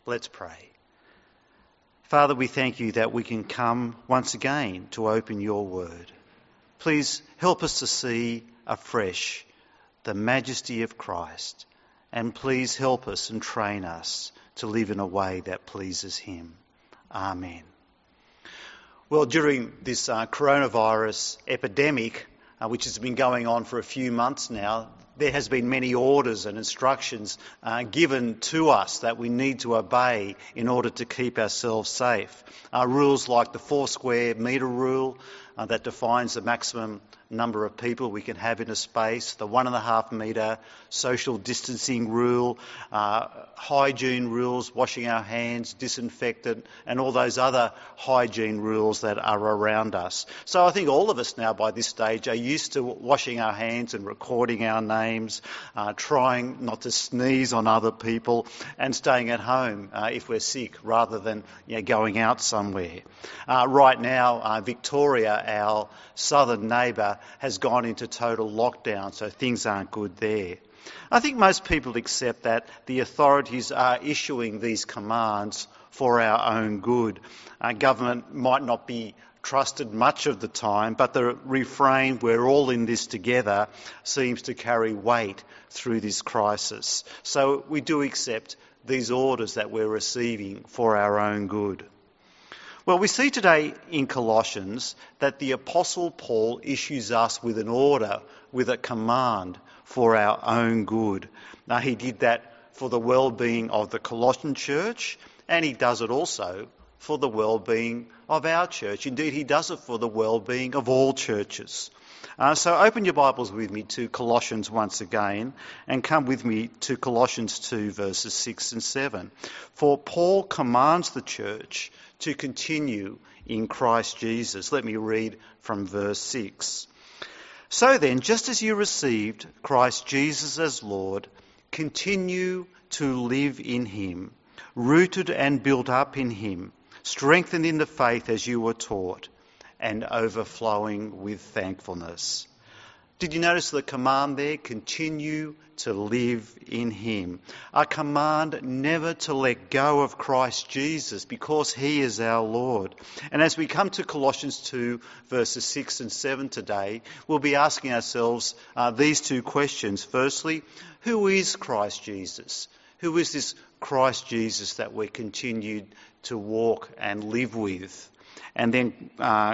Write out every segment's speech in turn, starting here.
Let's pray. Father, we thank you that we can come once again to open your word. Please help us to see afresh the majesty of Christ, and please help us and train us to live in a way that pleases him. Amen. Well, during this coronavirus epidemic, which has been going on for a few months now, there has been many orders and instructions given to us that we need to obey in order to keep ourselves safe. Rules like the 4 square metre rule that defines the maximum number of people we can have in a space, the 1.5 metre social distancing rule, hygiene rules, washing our hands, disinfectant, and all those other hygiene rules that are around us. So I think all of us now by this stage are used to washing our hands and recording our names, trying not to sneeze on other people, and staying at home if we're sick rather than going out somewhere. Right now, Victoria, our southern neighbour, has gone into total lockdown, so things aren't good there. I think most people accept that the authorities are issuing these commands for our own good. Government might not be trusted much of the time, but the refrain, "we're all in this together," seems to carry weight through this crisis. So we do accept these orders that we're receiving for our own good. Well, we see today in Colossians that the Apostle Paul issues us with an order, with a command for our own good. Now, he did that for the well-being of the Colossian church, and he does it also for the well-being of our church. Indeed, he does it for the well-being of all churches. So open your Bibles with me to Colossians once again, and come with me to Colossians 2 verses 6 and 7. For Paul commands the church to continue in Christ Jesus. Let me read from verse 6. So then, just as you received Christ Jesus as Lord, continue to live in him, rooted and built up in him, strengthened in the faith as you were taught, and overflowing with thankfulness. Did you notice the command there? Continue to live in him. A command never to let go of Christ Jesus because he is our Lord. And as we come to Colossians 2 verses 6 and 7 today, we'll be asking ourselves these two questions. Firstly, who is Christ Jesus? Who is this Christ Jesus that we're continued to walk and live with? And then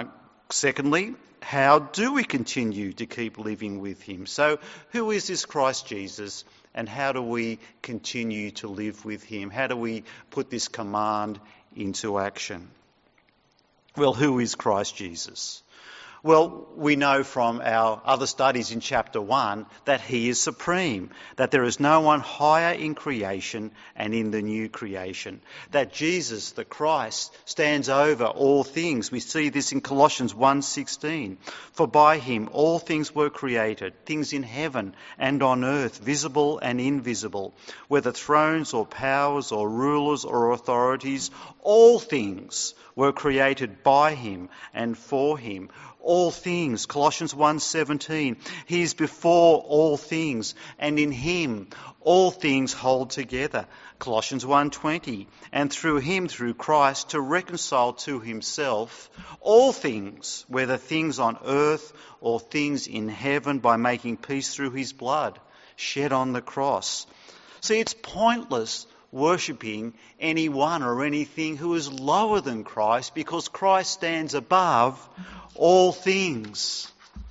secondly, how do we continue to keep living with him? So who is this Christ Jesus, and how do we continue to live with him? How do we put this command into action? Well, who is Christ Jesus? Well, we know from our other studies in chapter 1 that he is supreme, that there is no one higher in creation and in the new creation, that Jesus, the Christ, stands over all things. We see this in Colossians 1:16. For by him all things were created, things in heaven and on earth, visible and invisible, whether thrones or powers or rulers or authorities, all things were created by him and for him. All things, Colossians 1:17, he is before all things, and in him all things hold together. Colossians 1:20, and through him, through Christ, to reconcile to himself all things, whether things on earth or things in heaven, by making peace through his blood shed on the cross. See, it's pointless worshipping anyone or anything who is lower than Christ, because Christ stands above all things.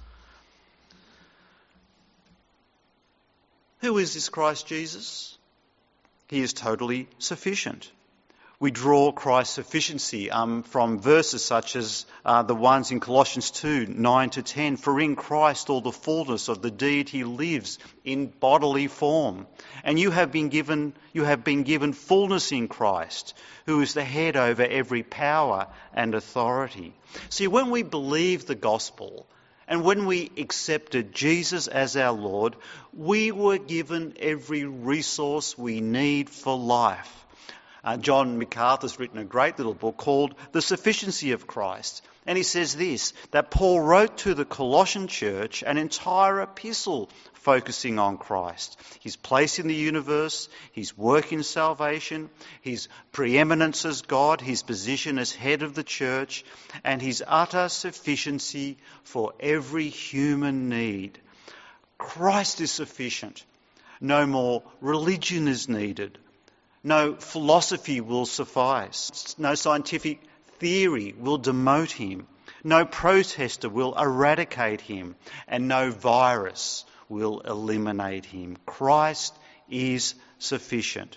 Who is this Christ Jesus? He is totally sufficient. We draw Christ's sufficiency from verses such as the ones in Colossians 2, 9 to 10. For in Christ all the fullness of the deity lives in bodily form. And you have been given fullness in Christ, who is the head over every power and authority. See, when we believe the gospel and when we accepted Jesus as our Lord, we were given every resource we need for life. John MacArthur's written a great little book called The Sufficiency of Christ. And he says this, that Paul wrote to the Colossian church an entire epistle focusing on Christ, his place in the universe, his work in salvation, his preeminence as God, his position as head of the church, and his utter sufficiency for every human need. Christ is sufficient. No more religion is needed. No philosophy will suffice. No scientific theory will demote him. No protester will eradicate him. And no virus will eliminate him. Christ is sufficient.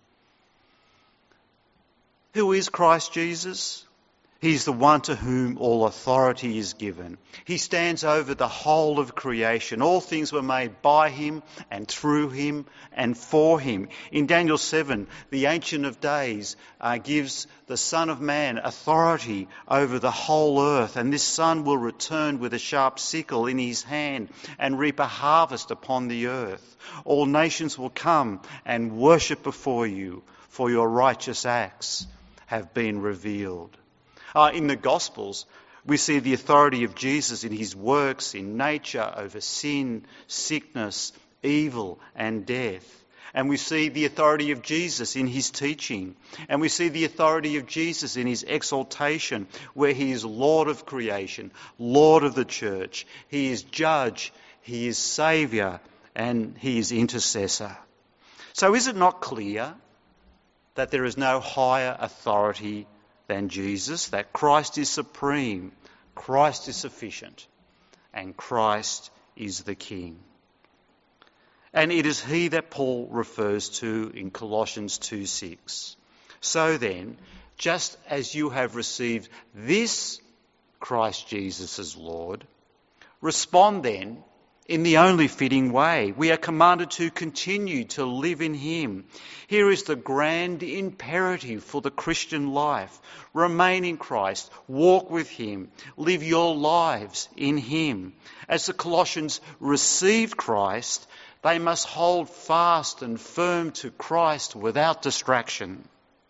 Who is Christ Jesus? He's the one to whom all authority is given. He stands over the whole of creation. All things were made by him and through him and for him. In Daniel 7, the Ancient of Days gives the Son of Man authority over the whole earth. And this Son will return with a sharp sickle in his hand and reap a harvest upon the earth. All nations will come and worship before you, for your righteous acts have been revealed. In the Gospels, we see the authority of Jesus in his works in nature over sin, sickness, evil and death. And we see the authority of Jesus in his teaching. And we see the authority of Jesus in his exaltation, where he is Lord of creation, Lord of the church. He is judge, he is saviour, and he is intercessor. So is it not clear that there is no higher authority than Jesus, that Christ is supreme, Christ is sufficient, and Christ is the King? And it is he that Paul refers to in Colossians 2:6. So then, just as you have received this Christ Jesus as Lord, respond then in the only fitting way. We are commanded to continue to live in him. Here is the grand imperative for the Christian life. Remain in Christ, walk with him, live your lives in him. As the Colossians received Christ, they must hold fast and firm to Christ without distraction.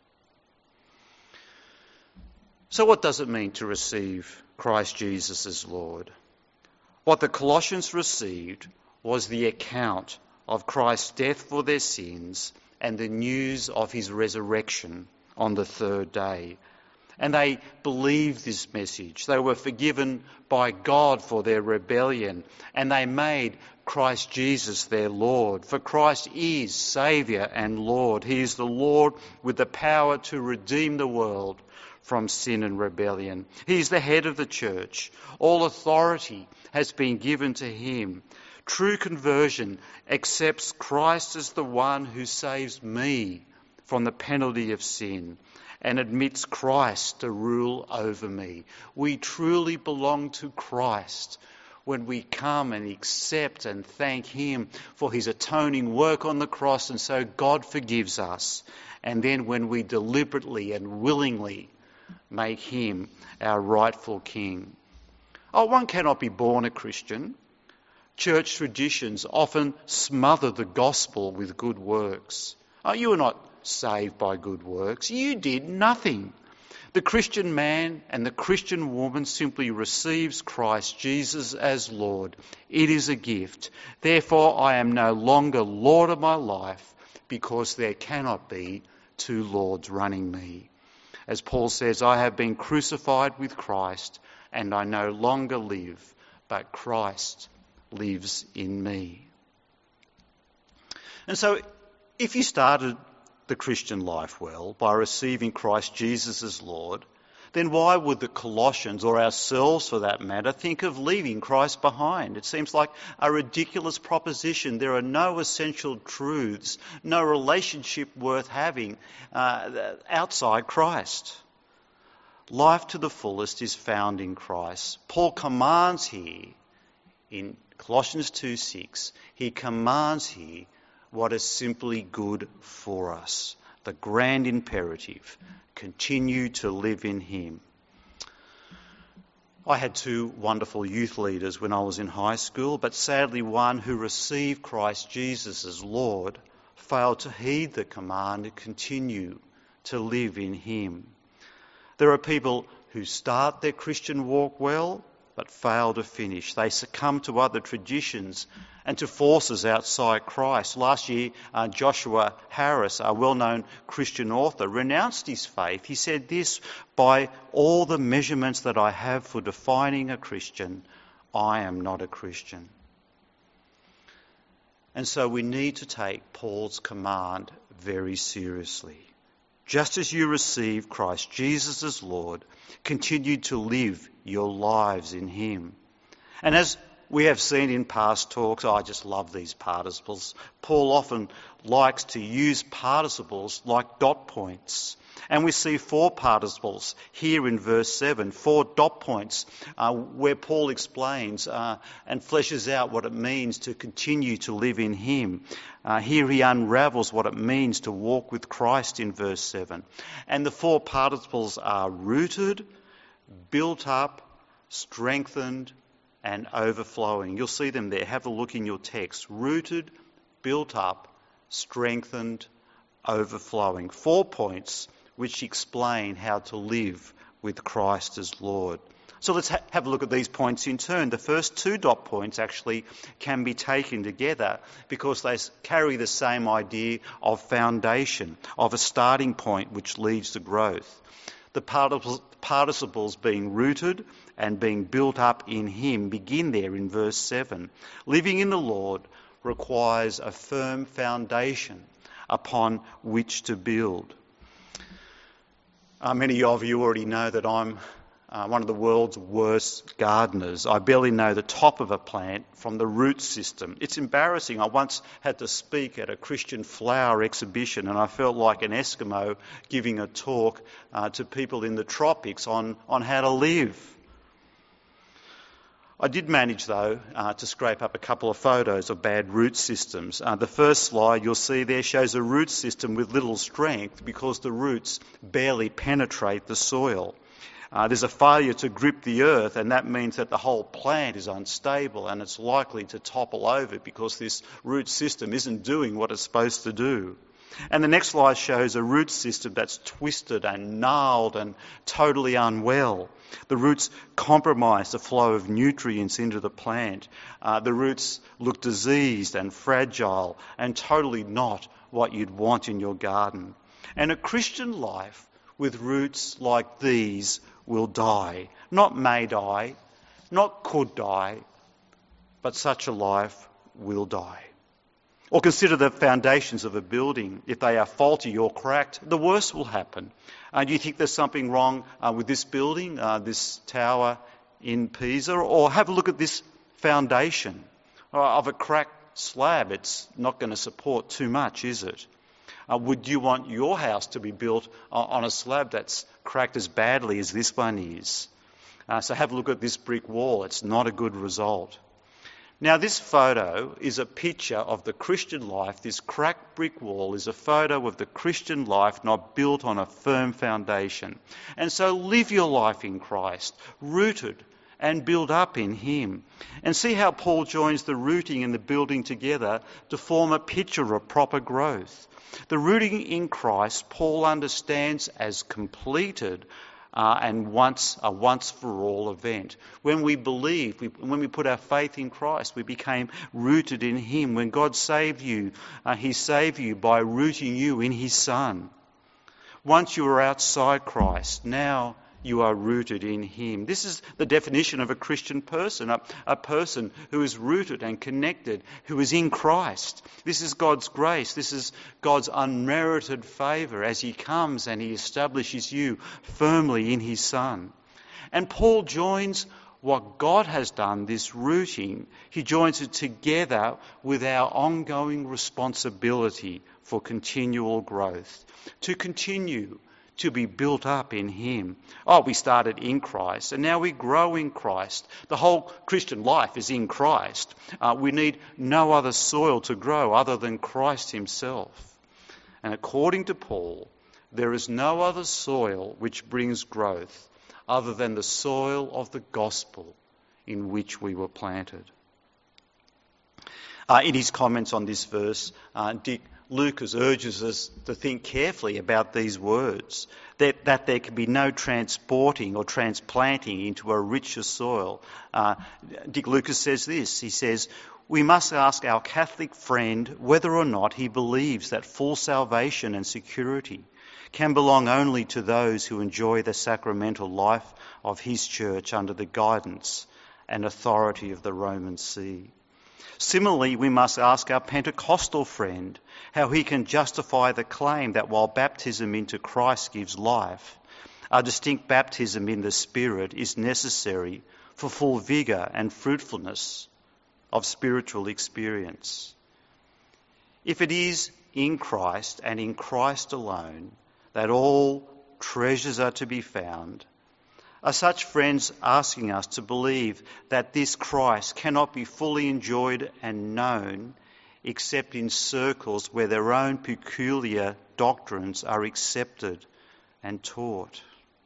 So what does it mean to receive Christ Jesus as Lord? What the Colossians received was the account of Christ's death for their sins and the news of his resurrection on the third day. And they believed this message. They were forgiven by God for their rebellion, and they made Christ Jesus their Lord. For Christ is Saviour and Lord. He is the Lord with the power to redeem the world from sin and rebellion. He is the head of the church. All authority has been given to him. True conversion accepts Christ as the one who saves me from the penalty of sin and admits Christ to rule over me. We truly belong to Christ when we come and accept and thank him for his atoning work on the cross, and so God forgives us. And then when we deliberately and willingly make him our rightful king. One cannot be born a Christian. Church traditions often smother the gospel with good works. You are not saved by good works. You did nothing. The Christian man and the Christian woman simply receives Christ Jesus as Lord. It is a gift. Therefore, I am no longer Lord of my life, because there cannot be two lords running me. As Paul says, I have been crucified with Christ, and I no longer live, but Christ lives in me. And so, if you started the Christian life well by receiving Christ Jesus as Lord, then why would the Colossians, or ourselves for that matter, think of leaving Christ behind? It seems like a ridiculous proposition. There are no essential truths, no relationship worth having outside Christ. Life to the fullest is found in Christ. Paul commands here in Colossians 2:6, he commands here what is simply good for us. The grand imperative: continue to live in him. I had two wonderful youth leaders when I was in high school, but sadly one who received Christ Jesus as Lord failed to heed the command to continue to live in him. There are people who start their Christian walk well, but fail to finish. They succumb to other traditions and to forces outside Christ. Last year, Joshua Harris, a well-known Christian author, renounced his faith. He said this, "By all the measurements that I have for defining a Christian, I am not a Christian." And so we need to take Paul's command very seriously. Just as you receive Christ Jesus as Lord, continue to live your lives in him. And as we have seen in past talks, I just love these participles. Paul often likes to use participles like dot points. And we see 4 participles here in verse 7, 4 dot points where Paul explains and fleshes out what it means to continue to live in him. Here he unravels what it means to walk with Christ in verse 7. And the 4 participles are rooted, built up, strengthened, and overflowing. You'll see them there. Have a look in your text. Rooted, built up, strengthened, overflowing. 4 points which explain how to live with Christ as Lord. So let's have a look at these points in turn. The first 2 dot points actually can be taken together because they carry the same idea of foundation, of a starting point which leads to growth. The participles being rooted and being built up in him begin there in verse 7. Living in the Lord requires a firm foundation upon which to build. Many of you already know that I'm one of the world's worst gardeners. I barely know the top of a plant from the root system. It's embarrassing. I once had to speak at a Christian flower exhibition and I felt like an Eskimo giving a talk to people in the tropics on how to live. I did manage, though, to scrape up a couple of photos of bad root systems. The first slide you'll see there shows a root system with little strength because the roots barely penetrate the soil. There's a failure to grip the earth, and that means that the whole plant is unstable and it's likely to topple over because this root system isn't doing what it's supposed to do. And the next slide shows a root system that's twisted and gnarled and totally unwell. The roots compromise the flow of nutrients into the plant. The roots look diseased and fragile and totally not what you'd want in your garden. And a Christian life with roots like these will die. Not may die, not could die, but such a life will die. Or consider the foundations of a building. If they are faulty or cracked, the worst will happen. Do you think there's something wrong with this building, this tower in Pisa? Or have a look at this foundation of a cracked slab. It's not going to support too much, is it? Would you want your house to be built on a slab that's cracked as badly as this one is? So have a look at this brick wall. It's not a good result. Now, this photo is a picture of the Christian life. This cracked brick wall is a photo of the Christian life not built on a firm foundation. And so live your life in Christ, rooted and built up in him. And see how Paul joins the rooting and the building together to form a picture of proper growth. The rooting in Christ, Paul understands as completed and a once-for-all event. When we believe, when we put our faith in Christ, we became rooted in him. When God saved you, he saved you by rooting you in his Son. Once you were outside Christ, now you are rooted in him. This is the definition of a Christian person, a person who is rooted and connected, who is in Christ. This is God's grace. This is God's unmerited favour as he comes and he establishes you firmly in his Son. And Paul joins what God has done, this rooting, he joins it together with our ongoing responsibility for continual growth, to continue to be built up in him. We started in Christ and now we grow in Christ. The whole Christian life is in Christ. We need no other soil to grow other than Christ himself. And according to Paul, there is no other soil which brings growth other than the soil of the gospel in which we were planted. In his comments on this verse, Dick Lucas urges us to think carefully about these words, that there can be no transporting or transplanting into a richer soil. Dick Lucas says this, he says, "We must ask our Catholic friend whether or not he believes that full salvation and security can belong only to those who enjoy the sacramental life of his church under the guidance and authority of the Roman See. Similarly, we must ask our Pentecostal friend how he can justify the claim that while baptism into Christ gives life, a distinct baptism in the Spirit is necessary for full vigour and fruitfulness of spiritual experience. If it is in Christ and in Christ alone that all treasures are to be found, are such friends asking us to believe that this Christ cannot be fully enjoyed and known except in circles where their own peculiar doctrines are accepted and taught?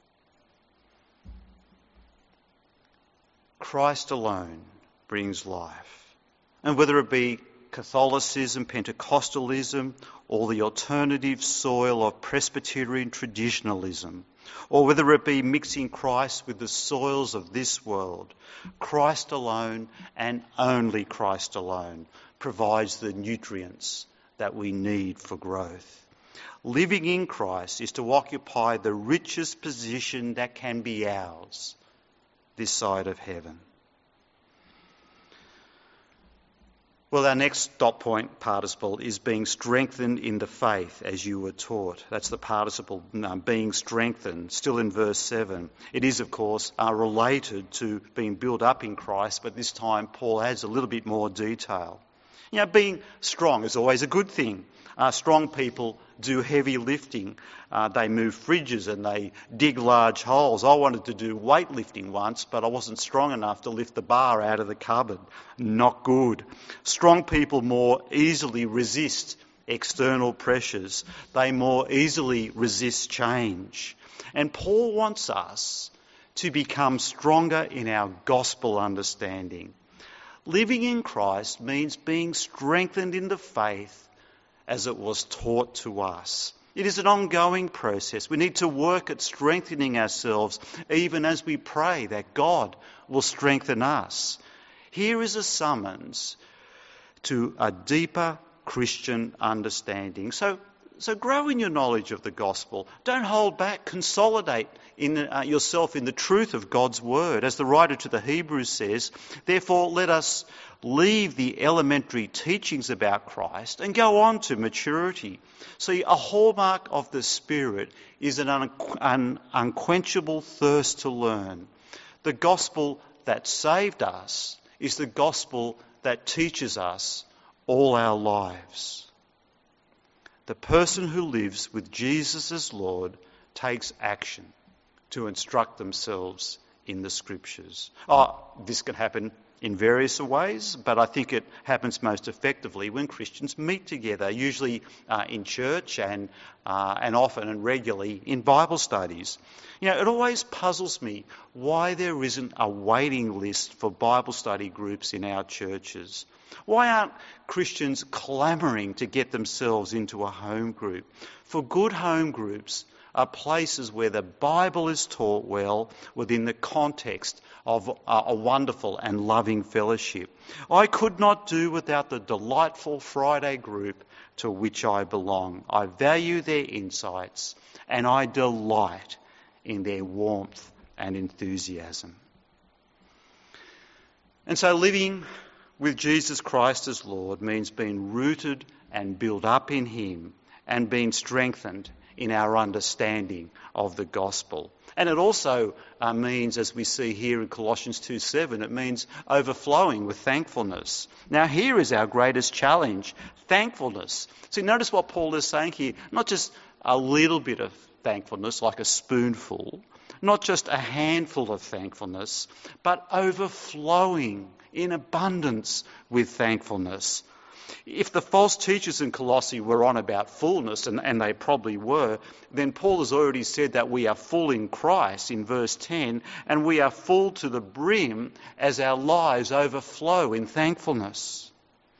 Christ alone brings life. And whether it be Catholicism, Pentecostalism, or the alternative soil of Presbyterian traditionalism, or whether it be mixing Christ with the soils of this world, Christ alone and only Christ alone provides the nutrients that we need for growth. Living in Christ is to occupy the richest position that can be ours this side of heaven. Well, our next dot point participle is being strengthened in the faith as you were taught. That's the participle being strengthened, still in verse 7. It is, of course, related to being built up in Christ, but this time Paul adds a little bit more detail. You know, being strong is always a good thing. Strong people do heavy lifting. They move fridges and they dig large holes. I wanted to do weightlifting once, but I wasn't strong enough to lift the bar out of the cupboard. Not good. Strong people more easily resist external pressures. They more easily resist change. And Paul wants us to become stronger in our gospel understanding. Living in Christ means being strengthened in the faith as it was taught to us. It is an ongoing process. We need to work at strengthening ourselves even as we pray that God will strengthen us. Here is a summons to a deeper Christian understanding. So grow in your knowledge of the gospel. Don't hold back. Consolidate yourself in the truth of God's word. As the writer to the Hebrews says, therefore let us leave the elementary teachings about Christ and go on to maturity. See, a hallmark of the Spirit is an unquenchable thirst to learn. The gospel that saved us is the gospel that teaches us all our lives. The person who lives with Jesus as Lord takes action to instruct themselves in the Scriptures. This can happen in various ways, but I think it happens most effectively when Christians meet together, usually in church and often and regularly in Bible studies. You know, it always puzzles me why there isn't a waiting list for Bible study groups in our churches. Why aren't Christians clamouring to get themselves into a home group? For good home groups are places where the Bible is taught well within the context of a wonderful and loving fellowship. I could not do without the delightful Friday group to which I belong. I value their insights and I delight in their warmth and enthusiasm. And so living with Jesus Christ as Lord means being rooted and built up in Him and being strengthened in our understanding of the gospel. And it also means, as we see here in Colossians 2:7, it means overflowing with thankfulness. Now here is our greatest challenge, thankfulness. See, notice what Paul is saying here, not just a little bit of thankfulness, like a spoonful, not just a handful of thankfulness, but overflowing in abundance with thankfulness. If the false teachers in Colossae were on about fullness, and they probably were, then Paul has already said that we are full in Christ in verse 10, and we are full to the brim as our lives overflow in thankfulness.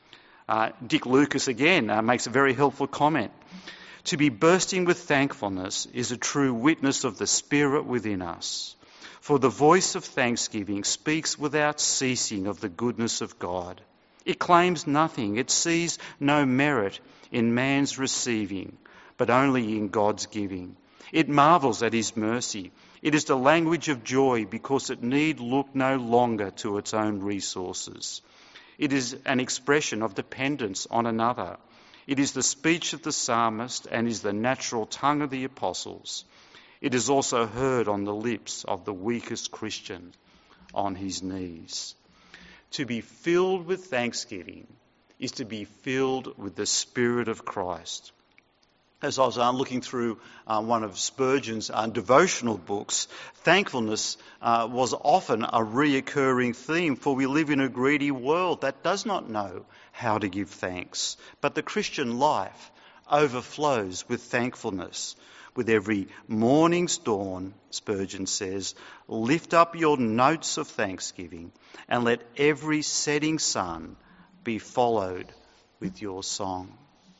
Dick Lucas again makes a very helpful comment. To be bursting with thankfulness is a true witness of the Spirit within us. For the voice of thanksgiving speaks without ceasing of the goodness of God. It claims nothing, it sees no merit in man's receiving, but only in God's giving. It marvels at his mercy. It is the language of joy because it need look no longer to its own resources. It is an expression of dependence on another. It is the speech of the psalmist and is the natural tongue of the apostles. It is also heard on the lips of the weakest Christian on his knees. To be filled with thanksgiving is to be filled with the Spirit of Christ. As I was looking through one of Spurgeon's devotional books, thankfulness was often a reoccurring theme, for we live in a greedy world that does not know how to give thanks. But the Christian life overflows with thankfulness. With every morning's dawn, Spurgeon says, lift up your notes of thanksgiving and let every setting sun be followed with your song.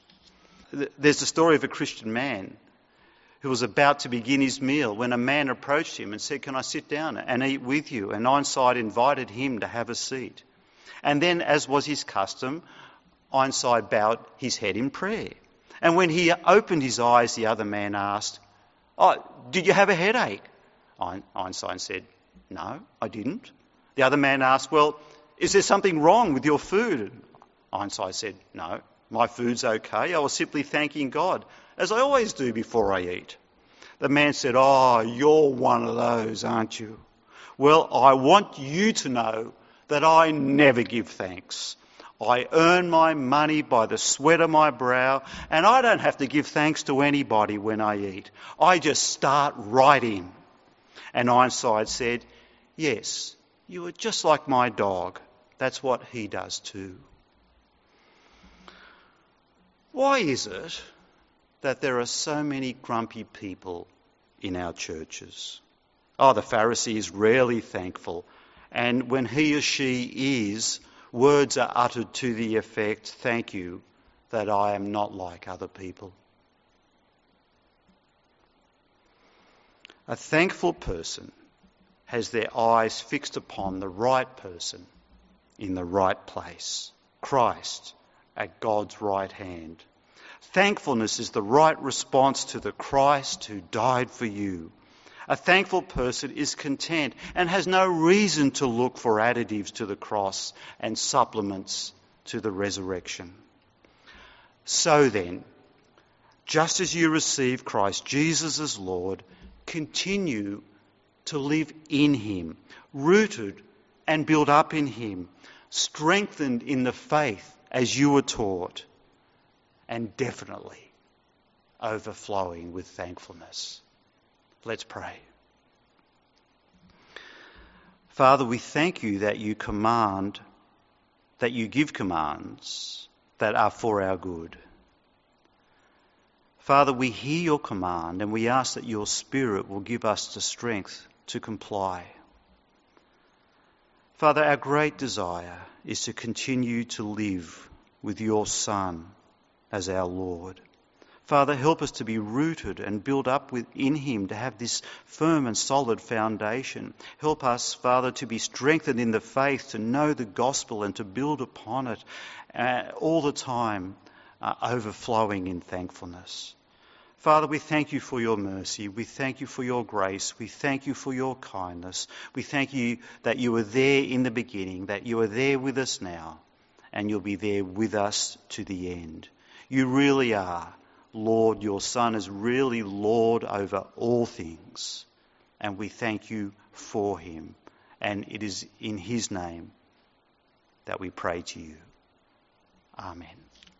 There's the story of a Christian man who was about to begin his meal when a man approached him and said, can I sit down and eat with you? And Ironside invited him to have a seat. And then, as was his custom, Ironside bowed his head in prayer. And when he opened his eyes, the other man asked, did you have a headache? Ironside said, no, I didn't. The other man asked, well, is there something wrong with your food? Ironside said, no, my food's okay. I was simply thanking God, as I always do before I eat. The man said, you're one of those, aren't you? Well, I want you to know that I never give thanks. I earn my money by the sweat of my brow, and I don't have to give thanks to anybody when I eat. I just start right in. And Ironside said, yes, you are just like my dog. That's what he does too. Why is it that there are so many grumpy people in our churches? The Pharisee is rarely thankful, and when he or she is, words are uttered to the effect, thank you, that I am not like other people. A thankful person has their eyes fixed upon the right person in the right place, Christ at God's right hand. Thankfulness is the right response to the Christ who died for you. A thankful person is content and has no reason to look for additives to the cross and supplements to the resurrection. So then, just as you receive Christ Jesus as Lord, continue to live in him, rooted and built up in him, strengthened in the faith as you were taught, and definitely overflowing with thankfulness. Let's pray. Father, we thank you that you give commands that are for our good. Father, we hear your command and we ask that your Spirit will give us the strength to comply. Father, our great desire is to continue to live with your Son as our Lord. Father, help us to be rooted and built up within him, to have this firm and solid foundation. Help us, Father, to be strengthened in the faith, to know the gospel and to build upon it all the time, overflowing in thankfulness. Father, we thank you for your mercy. We thank you for your grace. We thank you for your kindness. We thank you that you were there in the beginning, that you are there with us now, and you'll be there with us to the end. You really are Lord. Your Son is really Lord over all things, and we thank you for him. And it is in his name that we pray to you. Amen.